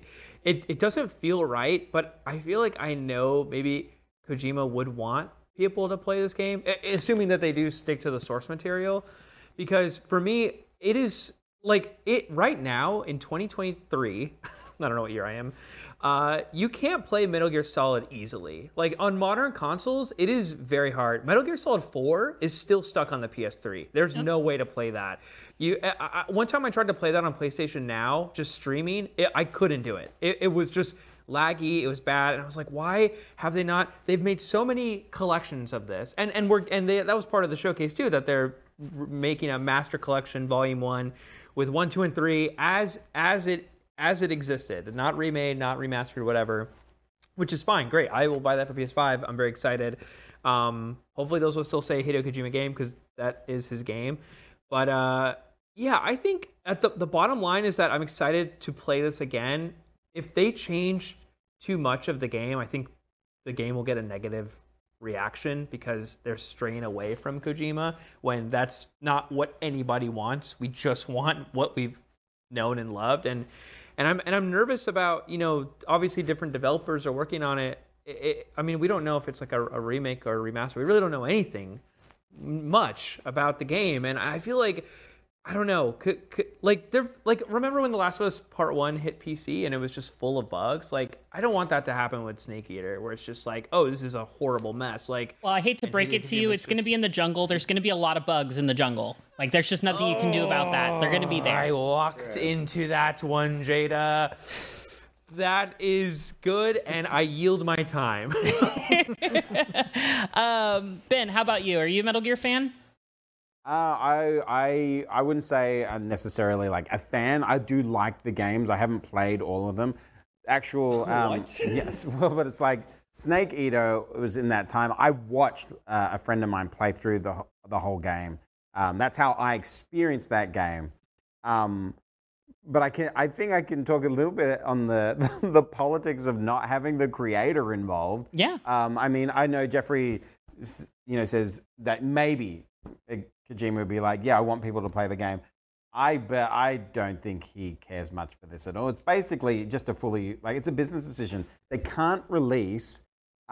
It doesn't feel right, but I feel like I know maybe Kojima would want people to play this game, assuming that they do stick to the source material. Because for me, it is right now in 2023, I don't know what year I am, you can't play Metal Gear Solid easily. On modern consoles, it is very hard. Metal Gear Solid 4 is still stuck on the PS3. There's no way to play that. One time I tried to play that on PlayStation Now, just streaming, I couldn't do it. It was just laggy, it was bad, and I was like, why have they not? They've made so many collections of this, and that was part of the showcase too, that they're making a Master Collection Volume 1 with 1, 2, and 3 as it existed, not remade, not remastered, whatever, which is fine, great. I will buy that for PS5. I'm very excited. Hopefully those will still say Hideo Kojima game, because that is his game. But yeah, I think at the bottom line is that I'm excited to play this again. If they change too much of the game, I think the game will get a negative reaction because they're straying away from Kojima, when that's not what anybody wants. We just want what we've known and loved, and I'm nervous about, obviously different developers are working on it. I mean, we don't know if it's like a remake or a remaster. We really don't know anything much about the game, and I feel like, I don't know, remember when The Last of Us Part 1 hit PC and it was just full of bugs? I don't want that to happen with Snake Eater, where it's just oh, this is a horrible mess.
Well, I hate to break it to you, it's going to be in the jungle. There's going to be a lot of bugs in the jungle. There's just nothing you can do about that. They're going to be there.
I walked into that one, Jada. That is good, and I yield my time.
Ben, how about you? Are you a Metal Gear fan?
I wouldn't say I'm necessarily a fan. I do like the games. I haven't played all of them. Yes, well, but it's Snake Eater was in that time. I watched a friend of mine play through the whole game. That's how I experienced that game. But I think I can talk a little bit on the politics of not having the creator involved.
Yeah.
I mean, I know Jeffrey, says that maybe Kojima would be yeah, I want people to play the game. But I don't think he cares much for this at all. It's basically just it's a business decision. They can't release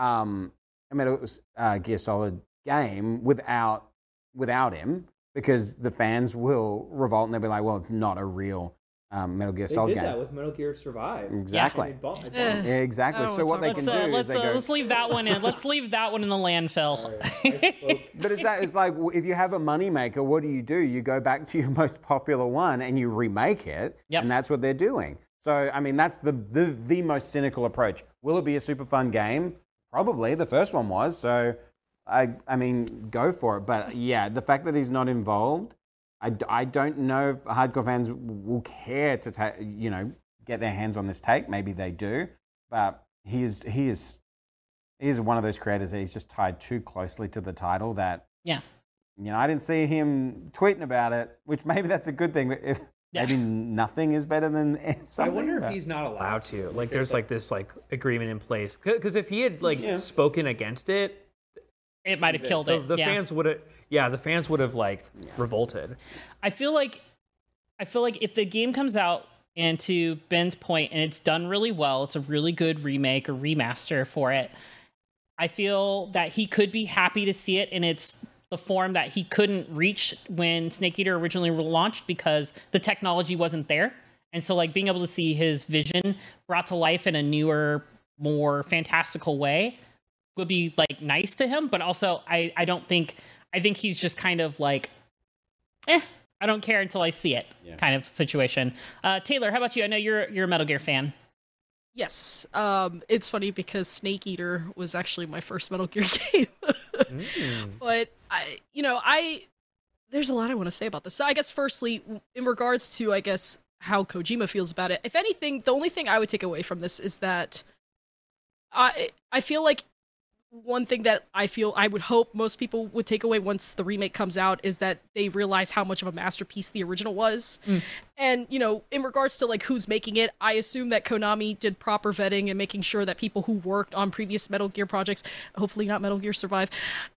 Gear Solid game without him, because the fans will revolt and they'll be well, it's not a real
Metal Gear
They
Solid
did
game.
that with Metal Gear Survive.
Exactly.
Yeah.
Yeah, exactly. So what they can do is they go.
Let's leave that one in. Let's leave that one in the landfill.
But it's like if you have a moneymaker, what do? You go back to your most popular one and you remake it, and that's what they're doing. So I mean, that's the most cynical approach. Will it be a super fun game? Probably. The first one was. So I mean, go for it. But yeah, the fact that he's not involved, I don't know if hardcore fans will care to get their hands on this take. Maybe they do, but he is one of those creators that he's just tied too closely to the title that I didn't see him tweeting about it, which maybe that's a good thing. If maybe nothing is better than something.
I wonder if he's not allowed to. Like, there's like this like agreement in place because if he had spoken against it,
it might have killed it.
The fans would have. Yeah, the fans would have revolted.
I feel like if the game comes out, and to Ben's point, and it's done really well, it's a really good remake or remaster for it. I feel that he could be happy to see it in the form that he couldn't reach when Snake Eater originally launched because the technology wasn't there. And so like being able to see his vision brought to life in a newer, more fantastical way would be like nice to him. But also I think he's just kind of like, I don't care until I see it kind of situation. Taylor, how about you? I know you're a Metal Gear fan.
Yes. It's funny because Snake Eater was actually my first Metal Gear game. But there's a lot I want to say about this. So I guess firstly, in regards to, how Kojima feels about it, if anything, the only thing I would take away from this is that I feel like one thing that I would hope most people would take away once the remake comes out is that they realize how much of a masterpiece the original was. And, in regards to like who's making it, I assume that Konami did proper vetting and making sure that people who worked on previous Metal Gear projects, hopefully not Metal Gear Survive,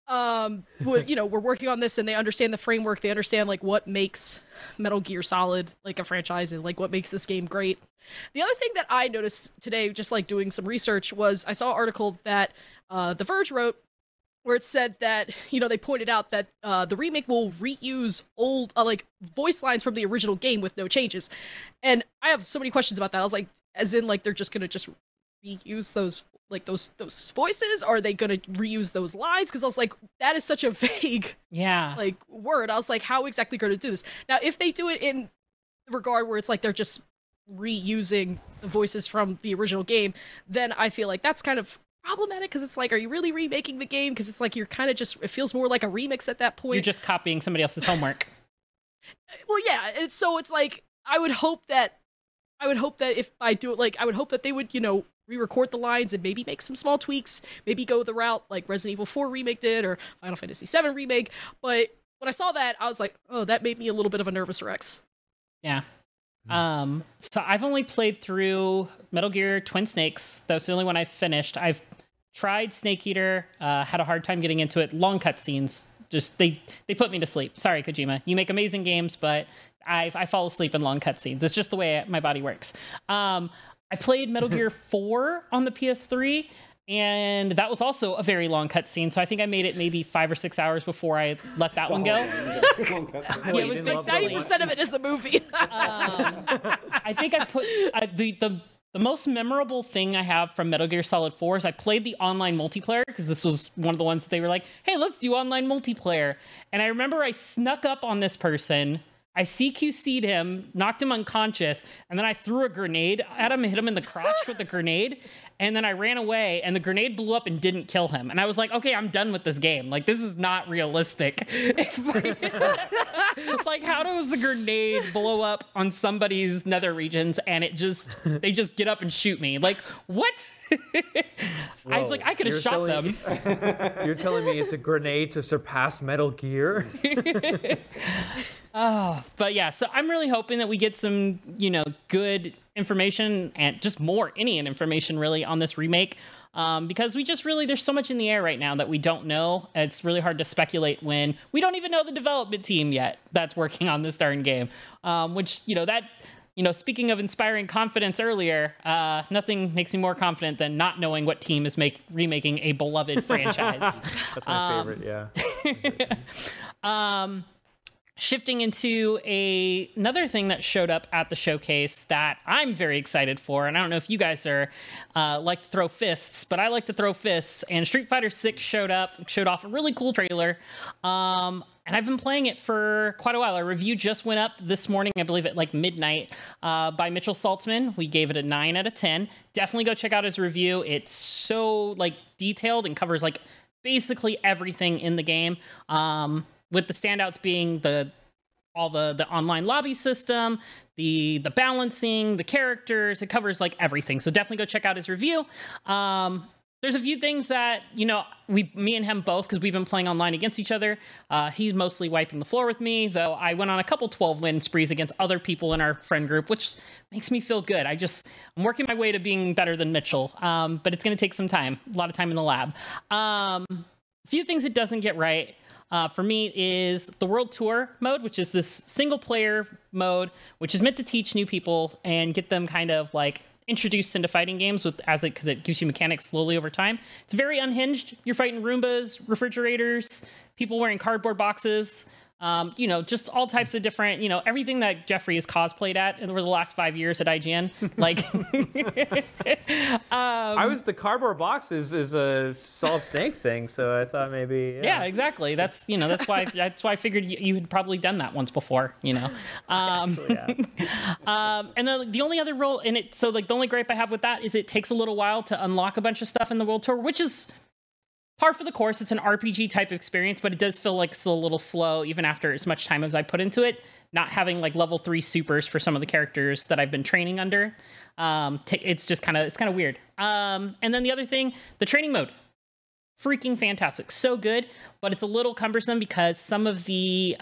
were working on this and they understand the framework. They understand like what makes Metal Gear Solid like a franchise and like what makes this game great. The other thing that I noticed today, just like doing some research, was I saw an article that The Verge wrote where it said that, they pointed out that the remake will reuse old voice lines from the original game with no changes. And I have so many questions about that. I was like, as in like they're just going to just reuse those voices? Or are they going to reuse those lines? Because I was like, that is such a vague word. I was like, how exactly going to do this? Now, if they do it in the regard where it's like they're just reusing the voices from the original game, then I feel like that's kind of problematic because it's like, are you really remaking the game? Because it's like you're kind of just, it feels more like a remix at that point.
You're just copying somebody else's homework.
Well, yeah, and so it's like I would hope that if I do it, like I would hope that they would re-record the lines and maybe make some small tweaks, maybe go the route like Resident Evil 4 remake did or Final Fantasy 7 remake. But when I saw that, I was like, oh, that made me a little bit of a nervous Rex.
Yeah. So I've only played through Metal Gear Twin Snakes. That was the only one I finished. I've tried Snake Eater, had a hard time getting into it. Long cutscenes, just they put me to sleep. Sorry, Kojima. You make amazing games, but I fall asleep in long cutscenes. It's just the way my body works. I played Metal Gear 4 on the PS3, and that was also a very long cutscene. So I think I made it maybe 5 or 6 hours before I let that one go.
It was 90% of it is a movie.
I think I put the most memorable thing I have from Metal Gear Solid 4 is I played the online multiplayer because this was one of the ones that they were like, hey, let's do online multiplayer. And I remember I snuck up on this person. I CQC'd him, knocked him unconscious, and then I threw a grenade at him and hit him in the crotch with the grenade, and then I ran away, and the grenade blew up and didn't kill him. And I was like, okay, I'm done with this game. Like, this is not realistic. Like, how does a grenade blow up on somebody's nether regions, and they just get up and shoot me? Like, what? I was like, I could have shot them.
You're telling me it's a grenade to surpass Metal Gear?
Oh, but yeah, so I'm really hoping that we get some, good information and just any information really on this remake. Because there's so much in the air right now that we don't know. It's really hard to speculate when we don't even know the development team yet that's working on this darn game. Speaking of inspiring confidence earlier, nothing makes me more confident than not knowing what team is remaking a beloved franchise.
That's my favorite, yeah.
shifting into another thing that showed up at the showcase that I'm very excited for, and I don't know if you guys are like to throw fists, but I like to throw fists. And Street Fighter 6 showed off a really cool trailer, and I've been playing it for quite a while. Our review just went up this morning, I believe at like midnight, by Mitchell Saltzman. We gave it a 9 out of 10. Definitely go check out his review. It's so like detailed and covers like basically everything in the game. With the standouts being the online lobby system, the balancing, the characters. It covers like everything. So definitely go check out his review. There's a few things that, me and him both, because we've been playing online against each other. He's mostly wiping the floor with me, though I went on a couple 12-win sprees against other people in our friend group, which makes me feel good. I'm working my way to being better than Mitchell, but it's going to take some time, a lot of time in the lab. A few things it doesn't get right. For me is the World Tour mode, which is this single player mode, which is meant to teach new people and get them kind of like introduced into fighting games because it gives you mechanics slowly over time. It's very unhinged. You're fighting Roombas, refrigerators, people wearing cardboard boxes, just all types of different, everything that Jeffrey has cosplayed at over the last 5 years at IGN. Like,
the cardboard box is a Solid Snake thing, so I thought maybe.
Yeah, exactly. That's why I figured you had probably done that once before. Actually, yeah. And the only other role in it, so like the only gripe I have with that is it takes a little while to unlock a bunch of stuff in the World Tour, which is par for the course. It's an RPG type experience, but it does feel like it's a little slow even after as much time as I put into it. Not having like level 3 supers for some of the characters that I've been training under. It's just kind of weird. And then the other thing, the training mode, freaking fantastic. So good, but it's a little cumbersome because some of the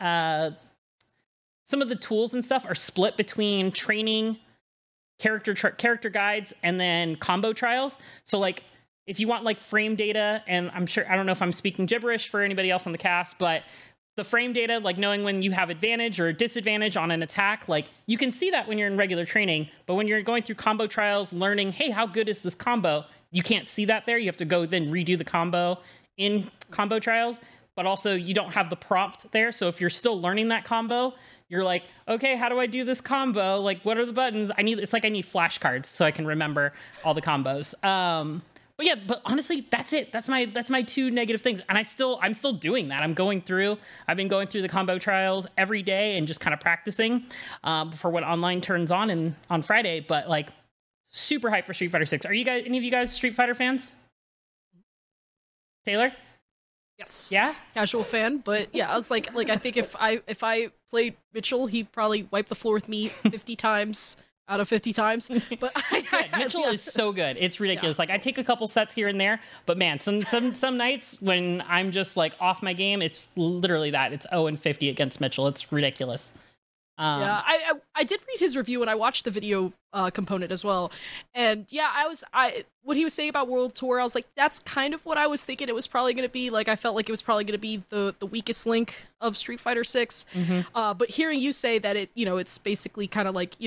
tools and stuff are split between training, character guides, and then combo trials. So like, if you want like frame data, and I don't know if I'm speaking gibberish for anybody else on the cast, but the frame data, like knowing when you have advantage or disadvantage on an attack, like you can see that when you're in regular training, but when you're going through combo trials, learning, hey, how good is this combo? You can't see that there. You have to go then redo the combo in combo trials, but also you don't have the prompt there. So if you're still learning that combo, you're like, okay, how do I do this combo? Like, what are the buttons? I need flashcards so I can remember all the combos. But honestly, that's it. That's my 2 negative things. And I'm still doing that. I've been going through the combo trials every day and just kind of practicing for when online turns on Friday. But like, super hyped for Street Fighter 6. Are you guys, any of you guys Street Fighter fans? Taylor?
Yes.
Yeah?
Casual fan, but yeah, I was like I think if I played Mitchell, he'd probably wipe the floor with me 50 times. Out of 50 times, but
Mitchell is so good. It's ridiculous. Yeah. Like I take a couple sets here and there, but man, some nights when I'm just like off my game, it's literally that. It's 0-50 against Mitchell. It's ridiculous.
Yeah, I did read his review and I watched the video component as well, and yeah, what he was saying about World Tour, I was like, that's kind of what I was thinking it was probably going to be. Like I felt like it was probably going to be the weakest link of Street Fighter 6. Mm-hmm. But hearing you say that it's basically kind of like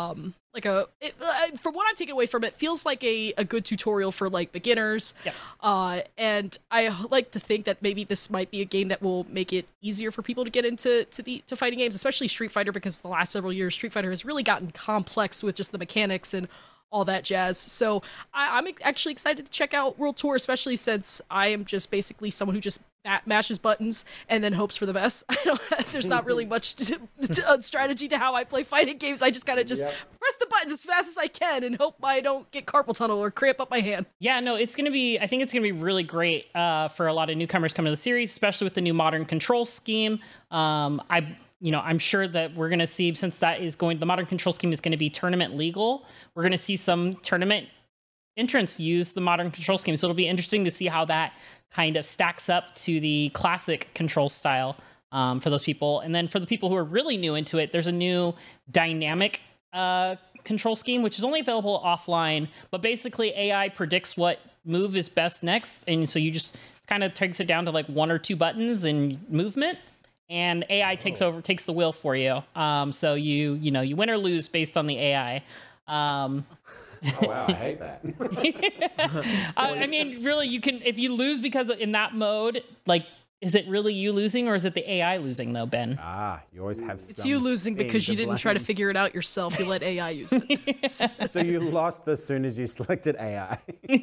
from what I'm taking away from it, feels like a good tutorial for like beginners. Yeah. And I like to think that maybe this might be a game that will make it easier for people to get into fighting games, especially Street Fighter, because the last several years Street Fighter has really gotten complex with just the mechanics and all that jazz. So I'm actually excited to check out World Tour, especially since I am just basically someone who just mashes buttons and then hopes for the best. There's not really much strategy to how I play fighting games. I just kind of press the buttons as fast as I can and hope I don't get carpal tunnel or cramp up my hand.
Yeah, no, I think it's going to be really great for a lot of newcomers coming to the series, especially with the new modern control scheme. I'm sure that we're going to see, since the modern control scheme is going to be tournament legal, we're going to see some tournament entrants use the modern control scheme. So it'll be interesting to see how that kind of stacks up to the classic control style for those people. And then for the people who are really new into it, there's a new dynamic control scheme, which is only available offline, but basically AI predicts what move is best next. And so you just kind of takes it down to like 1 or 2 buttons in movement. And AI takes the wheel for you. So you win or lose based on the AI.
Oh wow, I hate that.
I mean, really, you can, if you lose because in that mode, like is it really you losing or is it the AI losing though, Ben?
Ah, you always have
It's you losing because you didn't try to figure it out yourself. You let AI use it.
So you lost as soon as you selected AI.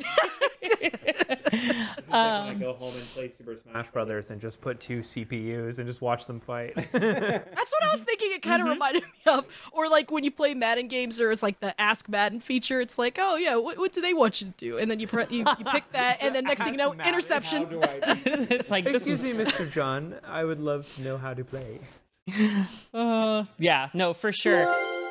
When I go home and play Super Smash Brothers and just put 2 CPUs and just watch them fight.
That's what I was thinking it kind of reminded me of. Or like when you play Madden games, there's like the Ask Madden feature. It's like, oh yeah, what do they want you to do? And then you pick that, and then next thing you know, interception.
It's like,
Excuse me, Mr. John. I would love to know how to play.
Yeah, no, for sure.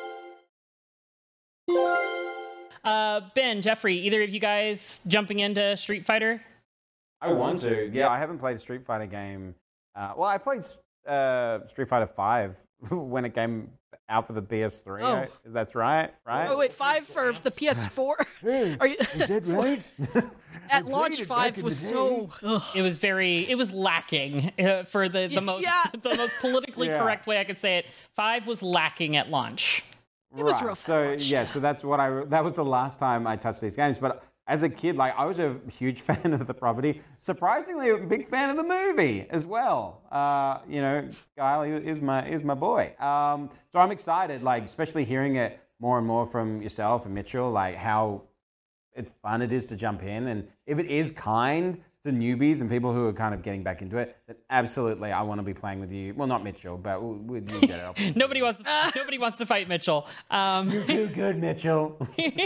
Ben, Jeffrey, either of you guys jumping into Street Fighter?
I want to. Yeah, I haven't played a Street Fighter game. Well, I played Street Fighter 5 when it came out for the PS3.
Oh.
That's right?
Oh wait, 5 for the PS4. Are you?
Is that right?
At launch, 5 was so.
It was lacking for the most the most politically correct way I could say it. 5 was lacking at launch.
It was rough.
So so that was the last time I touched these games. But as a kid, like I was a huge fan of the property. Surprisingly, a big fan of the movie as well. You know, Guile is my boy. So I'm excited, like especially hearing it more and more from yourself and Mitchell, like how fun it is to jump in, and if it is kind to newbies and people who are kind of getting back into it, then absolutely I want to be playing with you. Well, not Mitchell, but with you.
Nobody wants to fight Mitchell.
You're too good, Mitchell.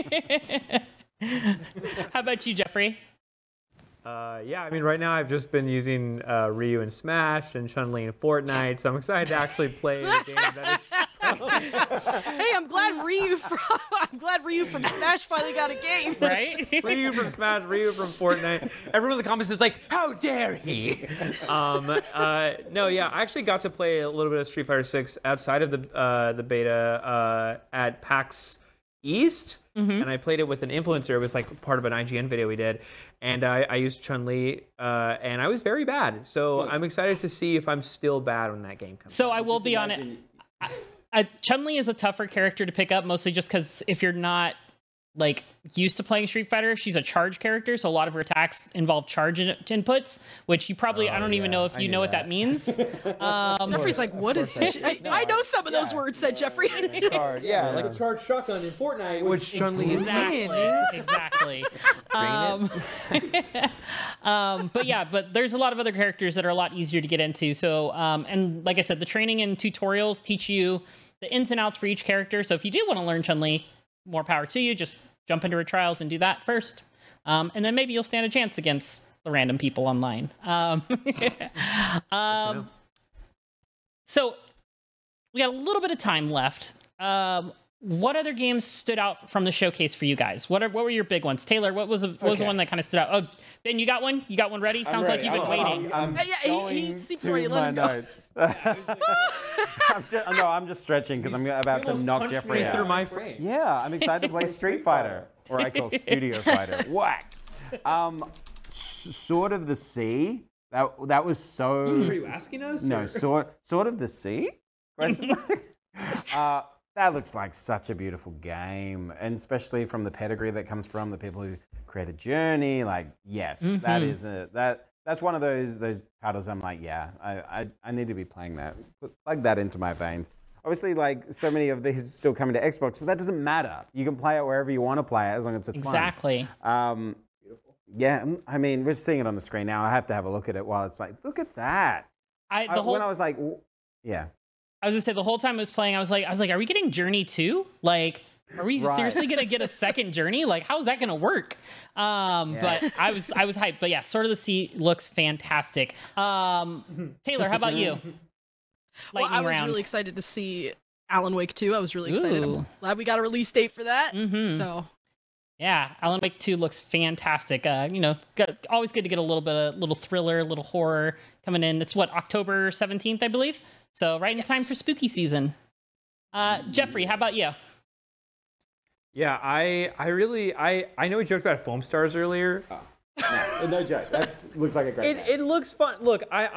How about you, Jeffrey?
Yeah, I mean, right now I've just been using Ryu in Smash and Chun-Li in Fortnite, so I'm excited to actually play a game that it's...
Hey, I'm glad Ryu from Smash finally got a game.
Right?
Ryu from Smash, Ryu from Fortnite. Everyone in the comments is like, how dare he? No, yeah, I actually got to play a little bit of Street Fighter 6 outside of the beta at PAX East, and I played it with an influencer. It was like part of an IGN video we did, and I used Chun-Li, and I was very bad. So I'm excited to see if I'm still bad when that game comes
So
out.
I will be on it. Chun-Li is a tougher character to pick up, mostly just because if you're not like used to playing Street Fighter, she's a charge character, so a lot of her attacks involve charge inputs, which you probably I don't even know if you know what that means.
Jeffrey's like, what is this? I know some of those words, said Jeffrey.
Charge, like a charged shotgun in Fortnite, which Chun-Li is in.
Exactly. But there's a lot of other characters that are a lot easier to get into. So, and like I said, the training and tutorials teach you the ins and outs for each character. So if you do want to learn Chun-Li, more power to you. Just jump into her trials and do that first. And then maybe you'll stand a chance against the random people online. So we got a little bit of time left. What other games stood out from the showcase for you guys? What were your big ones? Taylor, what was the one that kind of stood out? Oh, Ben, you got one? You got one ready? Sounds like you've been waiting.
He's super ready. Let him go.
I'm just stretching because I'm about to knock Jeffrey out.
Through my frame.
Yeah, I'm excited to play Street Fighter, or I call Studio Fighter. Whack. Sword of the Sea. That was so.
Are you asking us?
No, Sword of the Sea. That looks like such a beautiful game, and especially from the pedigree that comes from the people who created Journey. Like, yes, that is that's one of those titles. I'm like, yeah, I need to be playing that. Plug that into my veins. Obviously, like so many of these still coming to Xbox, but that doesn't matter. You can play it wherever you want to play it as long as it's
fun.
Yeah, I mean, we're seeing it on the screen now. I have to have a look at it while it's like, look at that. When I was like, yeah.
I was gonna say the whole time I was playing, I was like, are we getting Journey 2? Like, are we seriously gonna get a second Journey? Like, how's that gonna work? But I was hyped. But yeah, Sword of the Sea looks fantastic. Taylor, how about you?
I was really excited to see Alan Wake 2. I was really excited. I'm glad we got a release date for that. So.
Yeah, Alan Wake 2 looks fantastic. Always good to get a little thriller, a little horror coming in. It's October 17th, I believe. So right in time for spooky season. Jeffrey, how about you?
Yeah, I know we joked about Foam Stars earlier.
No joke. That looks like a great game.
It looks fun. Look, I'm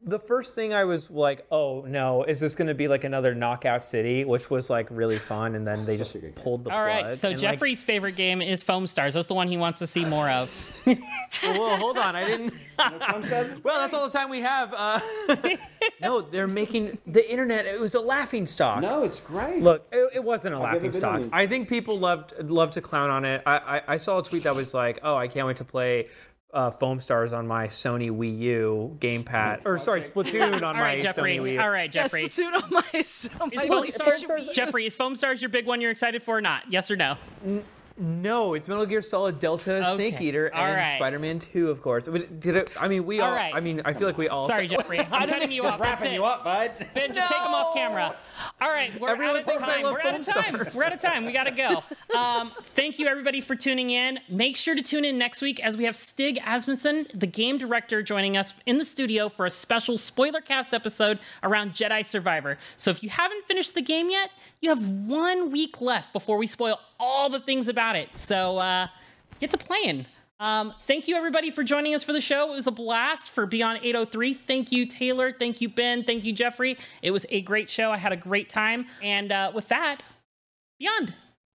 The first thing I was like, oh no, is this going to be like another Knockout City, which was like really fun, and then they just pulled the plug.
All right, so Jeffrey's favorite game is Foam Stars. That's the one he wants to see more of.
Well, hold on, I didn't. Well, that's all the time we have. No, they're making the internet. It was a laughing stock.
No, it's great.
Look, it wasn't a laughing stock. I think people love to clown on it. I saw a tweet that was like, oh, I can't wait to play Foam Stars on my Sony Wii U gamepad, or sorry, Splatoon on my Sony Wii U.
All right, Jeffrey.
Yes, Splatoon on my
Is Jeffrey, is Foam Stars your big one you're excited for or not? Yes or no?
No, it's Metal Gear Solid Delta, Snake Eater, and Spider-Man 2, of course. Did it? I mean, we all. Right. I mean, I feel like we all.
Sorry, Jeffrey. I'm cutting you off.
Wrapping you up, bud.
Ben, just take him off camera. All right, we're out of time. We're out of time. We got to go. Thank you, everybody, for tuning in. Make sure to tune in next week as we have Stig Asmussen, the game director, joining us in the studio for a special spoiler cast episode around Jedi Survivor. So if you haven't finished the game yet, you have 1 week left before we spoil all the things about it. So get to playing. Thank you, everybody, for joining us for the show. It was a blast for Beyond 803. Thank you, Taylor. Thank you, Ben. Thank you, Jeffrey. It was a great show. I had a great time. And with that, Beyond.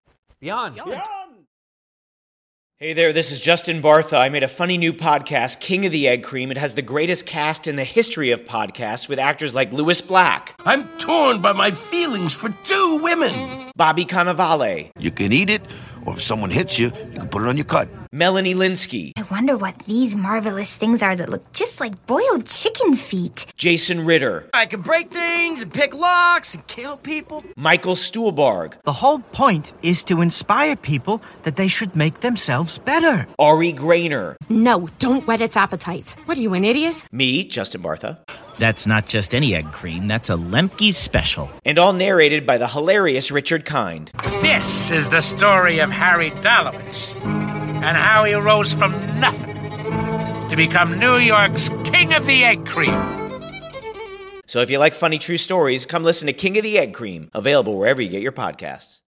Hey there, this is Justin Bartha. I made a funny new podcast, King of the Egg Cream. It has the greatest cast in the history of podcasts with actors like Louis Black.
I'm torn by my feelings for 2 women.
Bobby Cannavale.
You can eat it, or if someone hits you, you can put it on your cut.
Melanie Linsky.
I wonder what these marvelous things are that look just like boiled chicken feet.
Jason Ritter.
I can break things and pick locks and kill people.
Michael Stuhlbarg.
The whole point is to inspire people that they should make themselves better.
Ari Grainer.
No, don't whet its appetite. What are you, an idiot?
Me, Justin Bartha.
That's not just any egg cream, that's a Lemke's special.
And all narrated by the hilarious Richard Kind.
This is the story of Harry Dalowitz and how he rose from nothing to become New York's King of the Egg Cream.
So if you like funny true stories, come listen to King of the Egg Cream, available wherever you get your podcasts.